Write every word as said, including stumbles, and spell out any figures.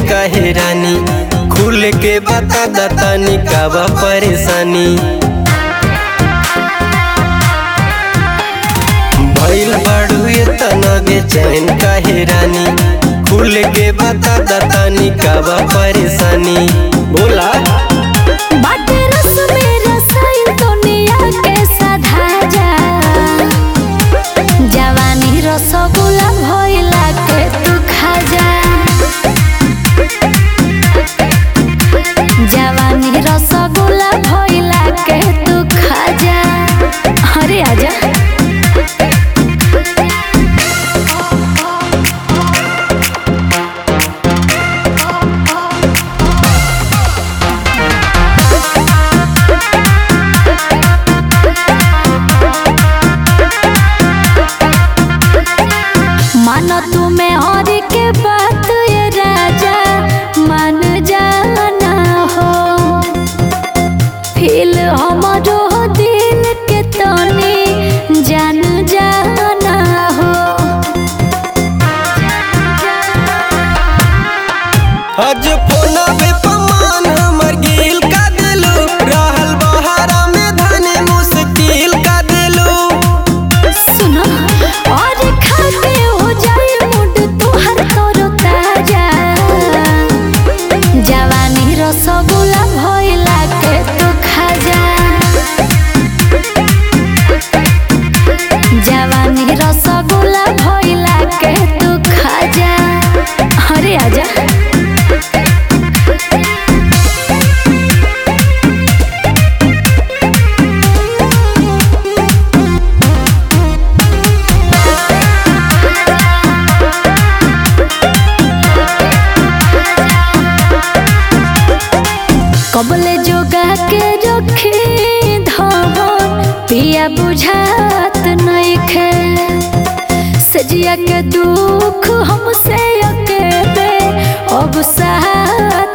काहे रानी, खुल के बता दतानी का बा परेशानी। भइल बाड़ू इतना बेचैन काहे रानी, खुल के बता दतानी का बा परेशानी। बोला रसगुल्ला भइला के तू खा जा, जवानी रसगुल्ला भइला के तू खा जा। अरे आजा मानो तुम्हें और के बात ये राजा मान जाना हो, फील हमारो दिल के तनी जान जाना हो। आज फोना पे पमान हमर गिल का दिलू, रहल बहारा में धने मुश्किल का दिलू। सुनो और खाके हो जाए मुड तुहर तोरो ताजा, जवानी रसगुल्ला भइला के तू खा जा, जवानी रसगुल्ला भइला के तू खा जा। अरे आजा कबले जोगा के रखी धवन पिया बुझात नइखे, सजिया के दुख हमसे अकेले अब साथ